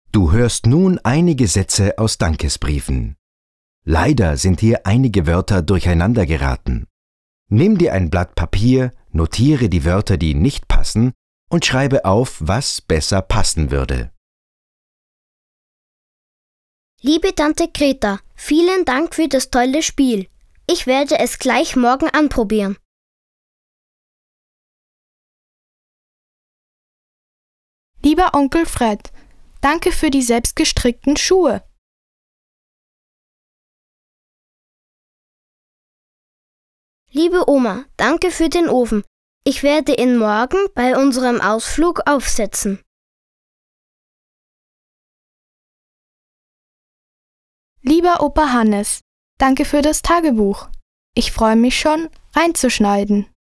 Du hörst nun einige Sätze aus Dankesbriefen. Leider sind hier einige Wörter durcheinander geraten. Nimm dir ein Blatt Papier, notiere die Wörter, die nicht passen, und schreibe auf, was besser passen würde. Liebe Tante Greta, vielen Dank für das tolle Spiel. Ich werde es gleich morgen anprobieren. Lieber Onkel Fred, danke für die selbstgestrickten Schuhe. Liebe Oma, danke für den Ofen. Ich werde ihn morgen bei unserem Ausflug aufsetzen. Lieber Opa Hannes, danke für das Tagebuch. Ich freue mich schon, reinzuschneiden.